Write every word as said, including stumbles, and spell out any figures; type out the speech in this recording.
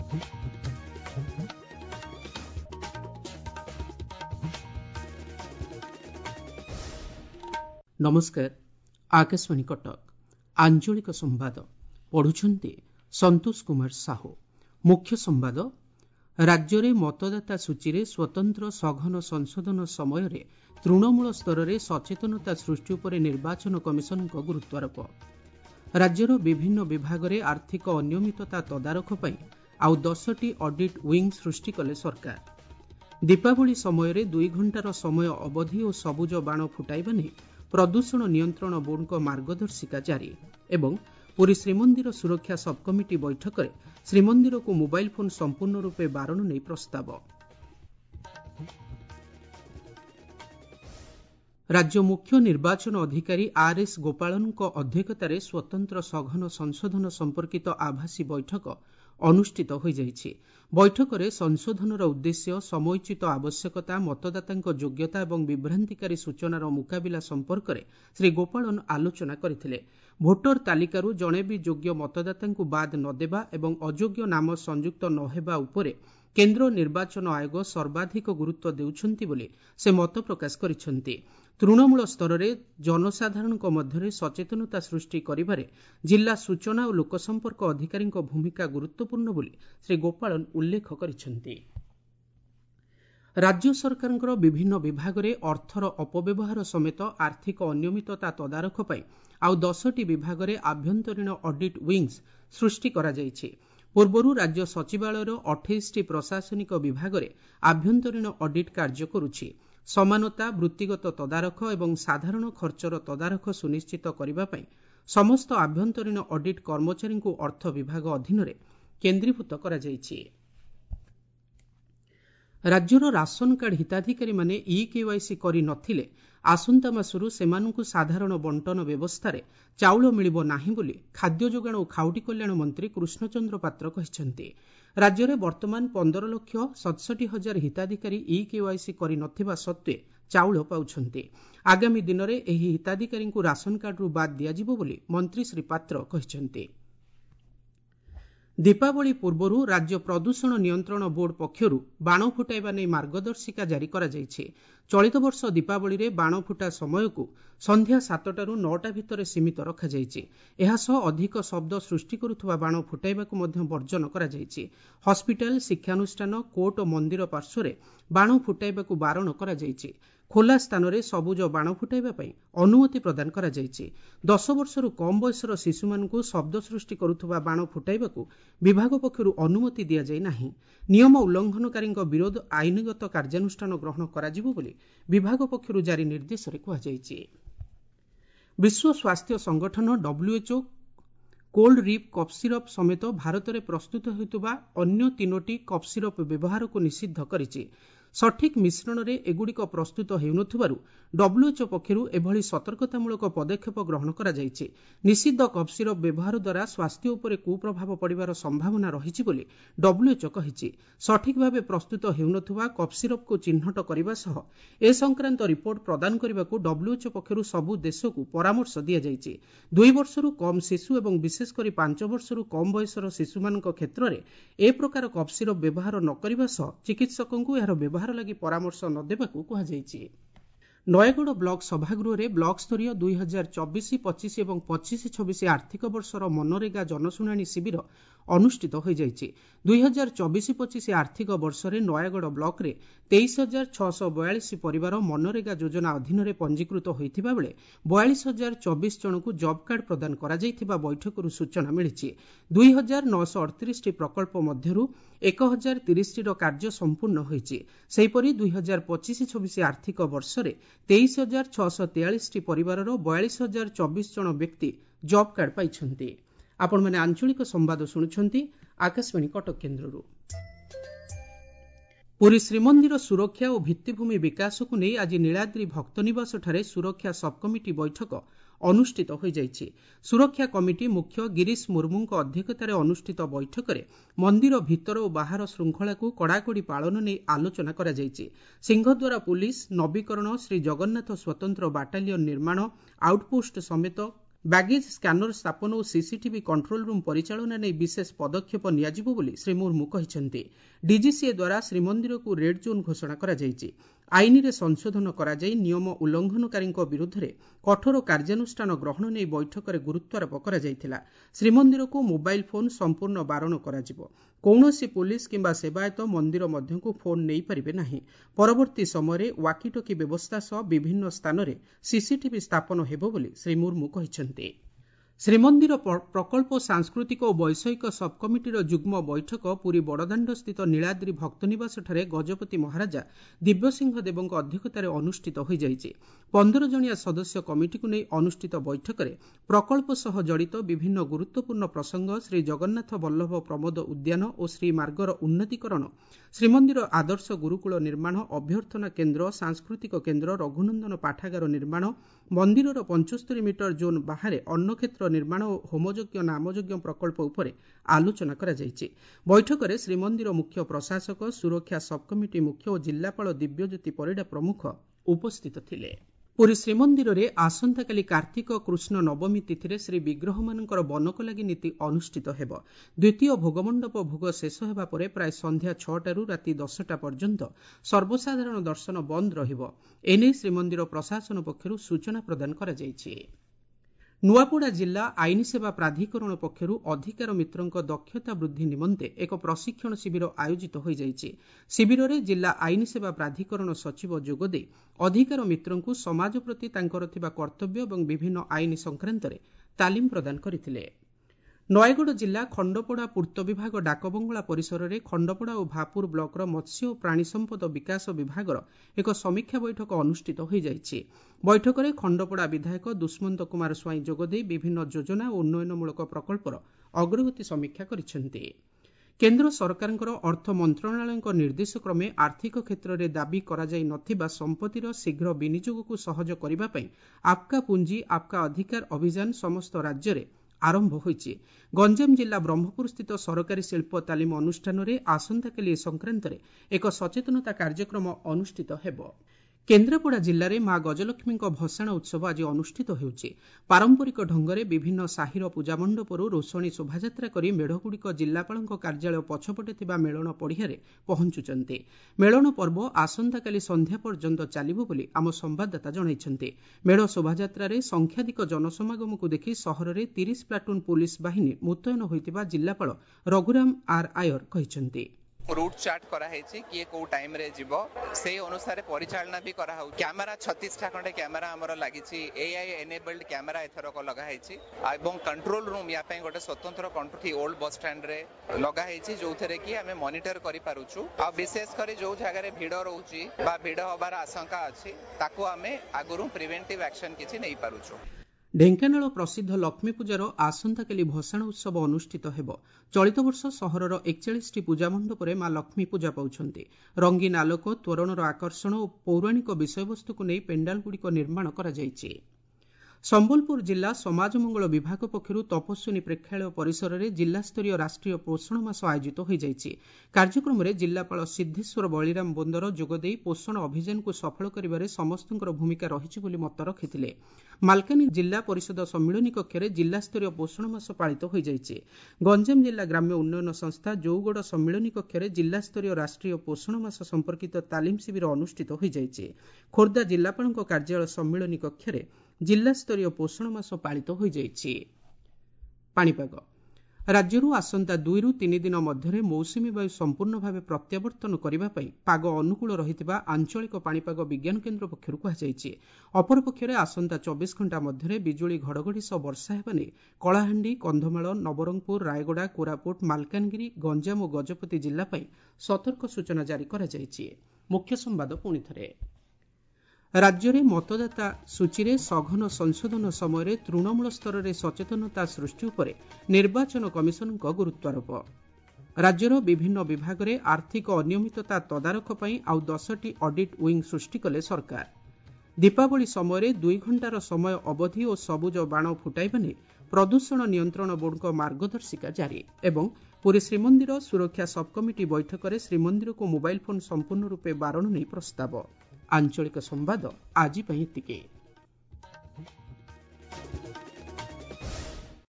नमस्कार आकाशवाणी कटक आंचलिक संवाद पढ़ुछंती संतोष कुमार साहू। मुख्य संवाद राज्य में मतदाता सूची में स्वतंत्र सघन संशोधन समय तृणमूल स्तर में सचेतनता सृष्टि उपर निर्वाचन कमिशन गुरुत्वारोप। राज्यर विभिन्न विभाग में आर्थिक अनियमितता तदारख पर आउ दसटी ऑडिट विंग सृष्टि कले सरकार। दीपावली समय दुई घंटार समय अवधि और सबुज बाण फुटाइबा नहीं प्रदूषण नियंत्रण बोर्ड को मार्गदर्शिका जारी एवं पुरी श्रीमंदिर सुरक्षा सब कमिटी बैठक में श्रीमंदिर को मोबाइल फोन संपूर्ण रूपे बारण नहीं प्रस्ताव। राज्य मुख्य निर्वाचन अधिकारी आर एस गोपालन अध्यक्षतार स्वतंत्र सघन संशोधन संपर्कित आभासी बैठक अनुष्ठित हो जाइछि। बैठक में संशोधनर उद्देश्य समयोचित आवश्यकता मतदाता योग्यता और विभ्रांतिकारी सूचनार मुकाबिला संपर्क में श्री गोपालन आलोचना करथिले। भोटर तालिकारु जणे भी योग्य मतदाता बाद नदेबा एवं अयोग्य नाम संयुक्त नहेबा उपरे केन्द्र निर्वाचन आयोग सर्वाधिक गुरुत्व देउछंती बोली से मत प्रकाश करिसेंती। तृणमूल स्तर में जनसाधारण मध्य सचेतनता सृष्टि करिबारे जिला सूचना और लोकसंपर्क अधिकारी भूमिका गुरुत्वपूर्ण बोली श्री गोपालन उल्लेख करिसेंती। राज्य सरकार विभिन्न विभाग में अर्थर अपव्यवहार समेत आर्थिक अनियमितता तदारख पर आउ दसटी विभाग में आभ्यंतरीण ऑडिट विंग्स सृष्टि करा जाइछि। पूर्वरु राज्य सचिवालयर अठाईस टी प्रशासनिक विभाग में आभ्यंतरीण ऑडिट कार्य करुछि। समानता वृत्तिगत तदारख एवं साधारण खर्चर तदारख सुनिश्चित करने पर समस्त आभ्यंतरीण ऑडिट कर्मचारी को अर्थ विभाग अधीन केन्द्रीभूत करा जाइछि। राज्यर राशन कार्ड हिताधिकारी माने ई केवाईसी करि नथिले आसंता मासरू सेमानंकु साधारण बंटन व्यवस्था रे चाउल मिलिबो नाही बोली खाद्य जोगाण और खाउटी कल्याण मंत्री कृष्णचंद्र पात्र कहिसेंती। राज्य में वर्तमान पंदर लक्ष सतसठी हजार हिताधिकारी ई केवाईसी करि नथिबा सत्वे चाउल पाउछंती। आगामी दिन में एही हिताधिकारी को राशन कार्ड रु बाद दियाजिबो बोली मंत्री श्री पात्र कहिसेंती। दीपावली पूर्व राज्य प्रदूषण नियंत्रण बोर्ड पक्षरु बाण फुटाइबा नहीं मार्गदर्शिका जारी करा जाइछि। चलित वर्ष दीपावली रे बाण फुटा समय को संध्या सातटारू नौटा भितर सीमित रखा जाइछि। एहासह अधिक शब्द सृष्टि करुथुवा बाण फुटाइबाकु मध्य वर्जन करा जाइछि। हॉस्पिटल शिक्षानुष्ठान कोर्ट और मंदिर पार्श्व रे बाण फुटाइबाकु बारण करा जाइछि। खोला स्थान में सबुज बाण फुटाइबा पई अनुमति प्रदान करा जाइछि। दस वर्षरू कम बयसर शिशुमानकु शब्द सृष्टि करुथुवा बाण फुटाइबाकु विभाग पक्षरु अनुमति दिया जाय नाही। नियम उल्लंघनकारी विरोध आईनगत कार्यानुष्ठान ग्रहण कराजिबो बोली विभाग पक्षरु जारी निर्देश रे कुहा जाइछि। विश्व स्वास्थ्य संगठन W H O Coldrif cough syrup समेत भारत में प्रस्तुत होइतुबा अन्य तीनोटी कफ सिरप व्यवहार को निषिद्ध करिछि। सठिक मिश्रण रे एगुड़िक प्रस्तुत हेउनथुबारु डब्ल्यूएचओ पक्षरु एभली सतर्कतामूलक पदक्षेप ग्रहण करा जाइछि। निषिद्ध कफ सिरप व्यवहार द्वारा स्वास्थ्य उपरे कुप्रभाव पड़िबार संभावना रहिछि बोली डब्ल्यूएचओ कहिछि। सठिक भावे प्रस्तुत हेउनथुबा कफ सिरप को चिन्हट करबा सह ए संक्रांत रिपोर्ट प्रदान करबाकू डब्ल्यूएचओ पक्षरु सबु देशकू परामर्श दिया जाइछि। दुई वर्षरू कम शिशु एवं विशेष करी पांच वर्षरू कम बयसर शिशुमानक क्षेत्र में ए प्रकार कफ सिरप व्यवहार न करबा सह चिकित्सकंकू एहार व्यवहार लगी परामर्श न देबाकू कहा जाइछि। नयगढ़ ब्लॉक सभागृह रे ब्लॉक स्तरीय दुई हजार चौबीस पच्चीस एवं पच्चीस छब्बीस आर्थिक वर्षर मनरेगा जनशुणाणी शिविर अनुष्ठित हो जाइछि। दुई हजार चौबीस पच्चीस आर्थिक वर्ष रे नयगढ़ ब्लॉक रे तेईस हजार छःश बयालीस परिवार मनरेगा योजना अधीन रे पंजीकृत होइथिबा बेले बयालीस हजार चौबीस जन को जॉब कार्ड प्रदान करा जाइथिबा बैठकरू सूचना मिलिछि। दुई हजार नौश अड़तीस टी प्रकल्प मध्यरू एक हजार तीस टी कार्य संपूर्ण होइछि। सेहिपरि दुई हजार पच्चीस छब्बीस आर्थिक वर्ष रे तेईस हजार छःश तेयालीस टी परिवार बयालीस हजार चौबीस जन व्यक्ति जॉब कार्ड पाइछन्ति। आपण माने आंचलिक संवाद शुणुछन्ति आकाशवाणी कटक केन्द्ररू। पुरी श्रीमंदिर सुरक्षा और भित्तिभूमि विकास को नहीं आज नीलाद्री भक्तनिवास ठारे सुरक्षा सब कमिटी बैठक अनुष्ठित हो जाइछि। सुरक्षा कमिटी मुख्य गिरीश मुर्मू अध्यक्षतार अनुष्ठित बैठक में मंदिर भितर और बाहर श्रृंखला को कड़ाकड़ी पालन नहीं आलोचना करा जाइछि। सिंहद्वारा पुलिस नवीकरण श्री जगन्नाथ स्वतंत्र बाटालियन निर्माण आउटपोस्ट समेत ବ୍ୟାଗେଜ୍ ସ୍କାନର ସ୍ଥାପନ ଓ ସିସିଟିଭି କଣ୍ଟ୍ରୋଲ ରୁମ୍ ପରିଚାଳନା ନେଇ ବିଶେଷ ପଦକ୍ଷେପ ନିଆଯିବ ବୋଲି ଶ୍ରୀ ମୁର୍ମୁ କହିଛନ୍ତି। ଡିଜିସିଏ ଦ୍ୱାରା ଶ୍ରୀମନ୍ଦିରକୁ ରେଡ୍ ଜୋନ୍ ଘୋଷଣା କରାଯାଇଛି। ଆଇନରେ ସଂଶୋଧନ କରାଯାଇ ନିୟମ ଉଲ୍ଲଂଘନକାରୀଙ୍କ ବିରୁଦ୍ଧରେ କଠୋର କାର୍ଯ୍ୟାନୁଷ୍ଠାନ ଗ୍ରହଣ ନେଇ ବୈଠକରେ ଗୁରୁତ୍ୱାରୋପ କରାଯାଇଥିଲା। ଶ୍ରୀମନ୍ଦିରକୁ ମୋବାଇଲ୍ ଫୋନ୍ ସମ୍ପୂର୍ଣ୍ଣ ବାରଣ କରାଯିବ। କୌଣସି ପୁଲିସ୍ କିମ୍ବା ସେବାୟତ ମନ୍ଦିର ମଧ୍ୟକୁ ଫୋନ୍ ନେଇପାରିବେ ନାହିଁ। ପରବର୍ତ୍ତୀ ସମୟରେ ୱାକିଟକି ବ୍ୟବସ୍ଥା ସହ ବିଭିନ୍ନ ସ୍ଥାନରେ ସିସିଟିଭି ସ୍ଥାପନ ହେବ ବୋଲି ଶ୍ରୀ ମୁର୍ମୁ କହିଛନ୍ତି। ଶ୍ରୀମନ୍ଦିର ପ୍ରକଳ୍ପ ସାଂସ୍କୃତିକ ଓ ବୈଷୟିକ ସବ୍କମିଟିର ଯୁଗ୍ମ ବୈଠକ ପୁରୀ ବଡ଼ଦାଣ୍ଡସ୍ଥିତ ନୀଳାଦ୍ରି ଭକ୍ତନିବାସଠାରେ ଗଜପତି ମହାରାଜା ଦିବ୍ୟସିଂହ ଦେବଙ୍କ ଅଧ୍ୟକ୍ଷତାରେ ଅନୁଷ୍ଠିତ ହୋଇଯାଇଛି। ପନ୍ଦର ଜଣିଆ ସଦସ୍ୟ କମିଟିକୁ ନେଇ ଅନୁଷ୍ଠିତ ବୈଠକରେ ପ୍ରକଳ୍ପ ସହ ଜଡ଼ିତ ବିଭିନ୍ନ ଗୁରୁତ୍ୱପୂର୍ଣ୍ଣ ପ୍ରସଙ୍ଗ ଶ୍ରୀ ଜଗନ୍ନାଥ ବଲ୍ଲଭ ପ୍ରମୋଦ ଉଦ୍ୟାନ ଓ ଶ୍ରୀମାର୍ଗର ଉନ୍ନତୀକରଣ, ଶ୍ରୀମନ୍ଦିର ଆଦର୍ଶ ଗୁରୁକୁଳ ନିର୍ମାଣ, ଅଭ୍ୟର୍ଥନା କେନ୍ଦ୍ର, ସାଂସ୍କୃତିକ କେନ୍ଦ୍ର, ରଘୁନନ୍ଦନ ପାଠାଗାର ନିର୍ମାଣ, ମନ୍ଦିରର ପଞ୍ଚସ୍ତରୀ ମିଟର ଜୋନ୍ ବାହାରେ ଅନ୍ନକ୍ଷେତ୍ର ନିର୍ମାଣ ଓ ହୋମଯଜ୍ଞ ନାମଯଜ୍ଞ ପ୍ରକଳ୍ପ ଉପରେ ଆଲୋଚନା କରାଯାଇଛି। ବୈଠକରେ ଶ୍ରୀମନ୍ଦିର ମୁଖ୍ୟ ପ୍ରଶାସକ, ସୁରକ୍ଷା ସବ୍କମିଟି ମୁଖ୍ୟ ଓ ଜିଲ୍ଲାପାଳ ଦିବ୍ୟଜ୍ୟୋତି ପରିଡ଼ା ପ୍ରମୁଖ ଉପସ୍ଥିତ ଥିଲେ। ପୁରୀ ଶ୍ରୀମନ୍ଦିରରେ ଆସନ୍ତାକାଲି କାର୍ତ୍ତିକ କୃଷ୍ଣ ନବମୀ ତିଥିରେ ଶ୍ରୀବିଗ୍ରହମାନଙ୍କର ବନକ ଲାଗି ନୀତି ଅନୁଷ୍ଠିତ ହେବ। ଦ୍ୱିତୀୟ ଭୋଗମଣ୍ଡପ ଭୋଗ ଶେଷ ହେବା ପରେ ପ୍ରାୟ ସନ୍ଧ୍ୟା ଛଅଟାରୁ ରାତି ଦଶଟା ପର୍ଯ୍ୟନ୍ତ ସର୍ବସାଧାରଣ ଦର୍ଶନ ବନ୍ଦ ରହିବ। ଏନେଇ ଶ୍ରୀମନ୍ଦିର ପ୍ରଶାସନ ପକ୍ଷରୁ ସୂଚନା ପ୍ରଦାନ କରାଯାଇଛି। ନୂଆପଡ଼ା ଜିଲ୍ଲା ଆଇନ ସେବା ପ୍ରାଧିକରଣ ପକ୍ଷରୁ ଅଧିକାର ମିତ୍ରଙ୍କ ଦକ୍ଷତା ବୃଦ୍ଧି ନିମନ୍ତେ ଏକ ପ୍ରଶିକ୍ଷଣ ଶିବିର ଆୟୋଜିତ ହୋଇଯାଇଛି। ଶିବିରରେ ଜିଲ୍ଲା ଆଇନ ସେବା ପ୍ରାଧିକରଣ ସଚିବ ଯୋଗଦେଇ ଅଧିକାର ମିତ୍ରଙ୍କୁ ସମାଜ ପ୍ରତି ତାଙ୍କର ଥିବା କର୍ତ୍ତବ୍ୟ ଏବଂ ବିଭିନ୍ନ ଆଇନ ସଂକ୍ରାନ୍ତରେ ତାଲିମ ପ୍ରଦାନ କରିଥିଲେ। ନୟାଗଡ଼ ଜିଲ୍ଲା ଖଣ୍ଡପଡ଼ା ପୂର୍ତ୍ତ ବିଭାଗ ଡାକବଙ୍ଗଳା ପରିସରରେ ଖଣ୍ଡପଡ଼ା ଓ ଭାପୁର ବ୍ଲକର ମତ୍ସ୍ୟ ଓ ପ୍ରାଣୀ ସମ୍ପଦ ବିକାଶ ବିଭାଗର ଏକ ସମୀକ୍ଷା ବୈଠକ ଅନୁଷ୍ଠିତ ହୋଇଯାଇଛି। ବୈଠକରେ ଖଣ୍ଡପଡ଼ା ବିଧାୟକ ଦୁଷ୍ମନ୍ତ କୁମାର ସ୍ୱାଇଁ ଯୋଗଦେଇ ବିଭିନ୍ନ ଯୋଜନା ଓ ଉନ୍ନୟନମୂଳକ ପ୍ରକଳ୍ପର ଅଗ୍ରଗତି ସମୀକ୍ଷା କରିଛନ୍ତି। କେନ୍ଦ୍ର ସରକାରଙ୍କର ଅର୍ଥ ମନ୍ତ୍ରଣାଳୟଙ୍କ ନିର୍ଦ୍ଦେଶ କ୍ରମେ ଆର୍ଥିକ କ୍ଷେତ୍ରରେ ଦାବି କରାଯାଇ ନଥିବା ସମ୍ପତ୍ତିର ଶୀଘ୍ର ବିନିଯୋଗକୁ ସହଜ କରିବା ପାଇଁ ଆପ୍କା ପୁଞ୍ଜି ଆପ୍କା ଅଧିକାର ଅଭିଯାନ ସମସ୍ତ ରାଜ୍ୟରେ ଆରମ୍ଭ ହୋଇଛି। ଗଞ୍ଜାମ ଜିଲ୍ଲା ବ୍ରହ୍ମପୁରସ୍ଥିତ ସରକାରୀ ଶିଳ୍ପ ତାଲିମ ଅନୁଷ୍ଠାନରେ ଆସନ୍ତାକାଲି ଏ ସଂକ୍ରାନ୍ତରେ ଏକ ସଚେତନତା କାର୍ଯ୍ୟକ୍ରମ ଅନୁଷ୍ଠିତ ହେବ। କେନ୍ଦ୍ରାପଡ଼ା ଜିଲ୍ଲାରେ ମା ଗଜଲକ୍ଷ୍ମୀଙ୍କ ଭସାଣ ଉତ୍ସବ ଆଜି ଅନୁଷ୍ଠିତ ହେଉଛି। ପାରମ୍ପରିକ ଢଙ୍ଗରେ ବିଭିନ୍ନ ସାହିର ପୂଜାମଣ୍ଡପରୁ ରୋଷଣୀ ଶୋଭାଯାତ୍ରା କରି ମେଢ଼ଗୁଡ଼ିକ ଜିଲ୍ଲାପାଳଙ୍କ କାର୍ଯ୍ୟାଳୟ ପଛପଟେ ଥିବା ମେଳଣ ପଡ଼ିଆରେ ପହଞ୍ଚୁଛନ୍ତି। ମେଳଣ ପର୍ବ ଆସନ୍ତାକାଲି ସନ୍ଧ୍ୟା ପର୍ଯ୍ୟନ୍ତ ଚାଲିବ ବୋଲି ଆମ ସମ୍ଭାଦଦାତା ଜଣାଇଛନ୍ତି। ମେଢ଼ ଶୋଭାଯାତ୍ରାରେ ସଂଖ୍ୟାଧିକ ଜନସମାଗମକୁ ଦେଖି ସହରରେ ତିରିଶ ପ୍ଲାଟୁନ୍ ପୁଲିସ ବାହିନୀ ମୁତୟନ ହୋଇଥିବା ଜିଲ୍ଲାପାଳ ରଘୁରାମ ଆର୍ ଆୟର କହିଛନ୍ତି। रूट चार्ट कराई किए को टाइम रे जीवो से अनुसार परिचालना भी करा हो। कैमरा छत्तीस टा खंडे कैमरा हमर लागिछि। एआई एनेबल्ड कैमरा एथर को लगा हैछि एवं कंट्रोल रूम या पे गोटे स्वतंत्र कंट्रोल ओल्ड बस स्टैंड रे लगा हैछि जोथरे कि हमें मॉनिटर करि पारुछु। आ विशेष करी जो जगह रे भीड़ रहउछि बा भीड़ होबार आशंका अछि ताको हमें आगुरु प्रिवेंटिव एक्शन किछि नै पारुछु। ଢେଙ୍କାନାଳ ପ୍ରସିଦ୍ଧ ଲକ୍ଷ୍ମୀ ପୂଜାର ଆସନ୍ତାକାଲି ଭସାଣ ଉତ୍ସବ ଅନୁଷ୍ଠିତ ହେବ। ଚଳିତ ବର୍ଷ ସହରର ଏକଚାଳିଶଟି ପୂଜା ମଣ୍ଡପରେ ମା ଲକ୍ଷ୍ମୀ ପୂଜା ପାଉଛନ୍ତି। ରଙ୍ଗୀନ ଆଲୋକ, ତୋରଣର ଆକର୍ଷଣ ଓ ପୌରାଣିକ ବିଷୟବସ୍ତୁକୁ ନେଇ ପେଣ୍ଡାଲଗୁଡ଼ିକ ନିର୍ମାଣ କରାଯାଇଛି। ସମ୍ବଲପୁର ଜିଲ୍ଲା ସମାଜ ମଙ୍ଗଳ ବିଭାଗ ପକ୍ଷରୁ ତପସ୍ୱିନୀ ପ୍ରେକ୍ଷାଳୟ ପରିସରରେ ଜିଲ୍ଲାସ୍ତରୀୟ ରାଷ୍ଟ୍ରୀୟ ପୋଷଣ ମାସ ଆୟୋଜିତ ହୋଇଯାଇଛି। କାର୍ଯ୍ୟକ୍ରମରେ ଜିଲ୍ଲାପାଳ ସିଦ୍ଧେଶ୍ୱର ବଳିରାମ ବୋନ୍ଦର ଯୋଗଦେଇ ପୋଷଣ ଅଭିଯାନକୁ ସଫଳ କରିବାରେ ସମସ୍ତଙ୍କର ଭୂମିକା ରହିଛି ବୋଲି ମତ ରଖିଥିଲେ। ମାଲକାନଗିରି ଜିଲ୍ଲା ପରିଷଦ ସମ୍ମିଳନୀ କକ୍ଷରେ ଜିଲ୍ଲାସ୍ତରୀୟ ପୋଷଣ ମାସ ପାଳିତ ହୋଇଯାଇଛି। ଗଞ୍ଜାମ ଜିଲ୍ଲା ଗ୍ରାମ୍ୟ ଉନ୍ନୟନ ସଂସ୍ଥା ଜଉଗଡ଼ ସମ୍ମିଳନୀ କକ୍ଷରେ ଜିଲ୍ଲାସ୍ତରୀୟ ରାଷ୍ଟ୍ରୀୟ ପୋଷଣ ମାସ ସମ୍ପର୍କିତ ତାଲିମ ଶିବିର ଅନୁଷ୍ଠିତ ହୋଇଯାଇଛି। ଖୋର୍ଦ୍ଧା ଜିଲ୍ଲାପାଳଙ୍କ କାର୍ଯ୍ୟାଳୟ ସମ୍ମିଳନୀ କକ୍ଷରେ ଜିଲ୍ଲାସ୍ତରୀୟ ପୋଷଣ ମାସ ପାଳିତ ହୋଇଯାଇଛି। ପାଣିପାଗ ରାଜ୍ୟରୁ ଆସନ୍ତା ଦୁଇରୁ ତିନି ଦିନ ମଧ୍ୟରେ ମୌସୁମୀ ବାୟୁ ସମ୍ପୂର୍ଣ୍ଣ ଭାବେ ପ୍ରତ୍ୟାବର୍ତ୍ତନ କରିବା ପାଇଁ ପାଗ ଅନୁକୂଳ ରହିଥିବା ଆଞ୍ଚଳିକ ପାଣିପାଗ ବିଜ୍ଞାନ କେନ୍ଦ୍ର ପକ୍ଷରୁ କୁହାଯାଇଛି। ଅପରପକ୍ଷରେ ଆସନ୍ତା ଚବିଶ ଘଣ୍ଟା ମଧ୍ୟରେ ବିଜୁଳି ଘଡ଼ଘଡ଼ି ସହ ବର୍ଷା ହେବା ନେଇ କଳାହାଣ୍ଡି, କନ୍ଧମାଳ, ନବରଙ୍ଗପୁର, ରାୟଗଡ଼ା, କୋରାପୁଟ, ମାଲକାନଗିରି, ଗଞ୍ଜାମ ଓ ଗଜପତି ଜିଲ୍ଲା ପାଇଁ ସତର୍କ ସୂଚନା ଜାରି କରାଯାଇଛି। ମୁଖ୍ୟ ସମ୍ବାଦ ପୁଣି ଥରେ ରାଜ୍ୟରେ ମତଦାତା ସୂଚୀରେ ସଘନ ସଂଶୋଧନ ସମୟରେ ତୃଣମୂଳ ସ୍ତରରେ ସଚେତନତା ସୃଷ୍ଟି ଉପରେ ନିର୍ବାଚନ କମିଶନଙ୍କ ଗୁରୁତ୍ୱାରୋପ। ରାଜ୍ୟର ବିଭିନ୍ନ ବିଭାଗରେ ଆର୍ଥିକ ଅନିୟମିତତା ତଦାରଖ ପାଇଁ ଆଉ ଦଶଟି ଅଡିଟ୍ ୱିଙ୍ଗ ସୃଷ୍ଟି କଲେ ସରକାର। ଦୀପାବଳି ସମୟରେ ଦୁଇ ଘଣ୍ଟାର ସମୟ ଅବଧି ଓ ସବୁଜ ବାଣ ଫୁଟାଇବା ନେଇ ପ୍ରଦୂଷଣ ନିୟନ୍ତ୍ରଣ ବୋର୍ଡଙ୍କ ମାର୍ଗଦର୍ଶିକା ଜାରି ଏବଂ ପୁରୀ ଶ୍ରୀମନ୍ଦିର ସୁରକ୍ଷା ସବ୍କମିଟି ବୈଠକରେ ଶ୍ରୀମନ୍ଦିରକୁ ମୋବାଇଲ୍ ଫୋନ୍ ସମ୍ପୂର୍ଣ୍ଣ ରୂପେ ବାରଣ ନେଇ ପ୍ରସ୍ତାବ। ଆଞ୍ଚଳିକ ସମ୍ବାଦ ଆଜି ପାଇଁ ଏତିକି।